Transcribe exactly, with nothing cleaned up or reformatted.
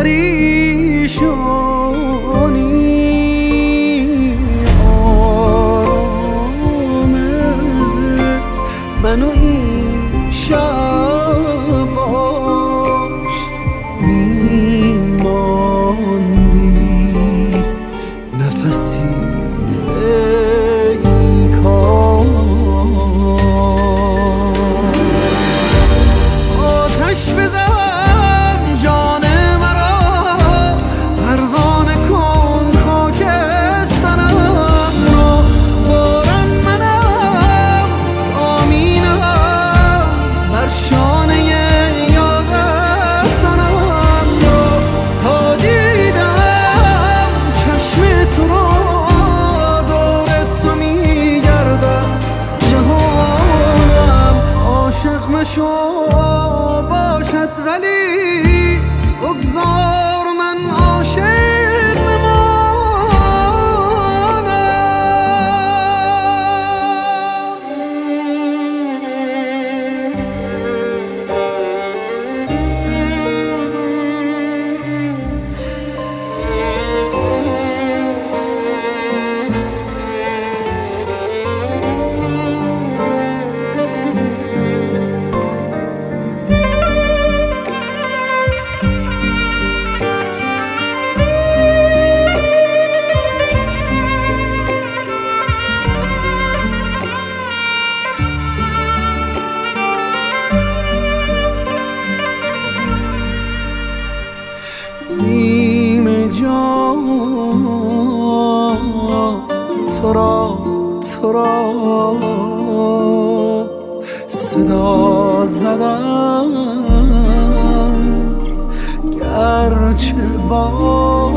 پریشانی آرامه منو این شب باش میماندی نفسی ای کار آتش بزن جان مرا پروانه کن خاکسترم رو بارم منم تامینم بر شانه یاد سرم رو تا دیدم چشم تو رو دور تو میگردم جهانم عاشق مشو باشد ولی بگذار من عاشق نیمه جان تو را تو را صدا زدم گرچه با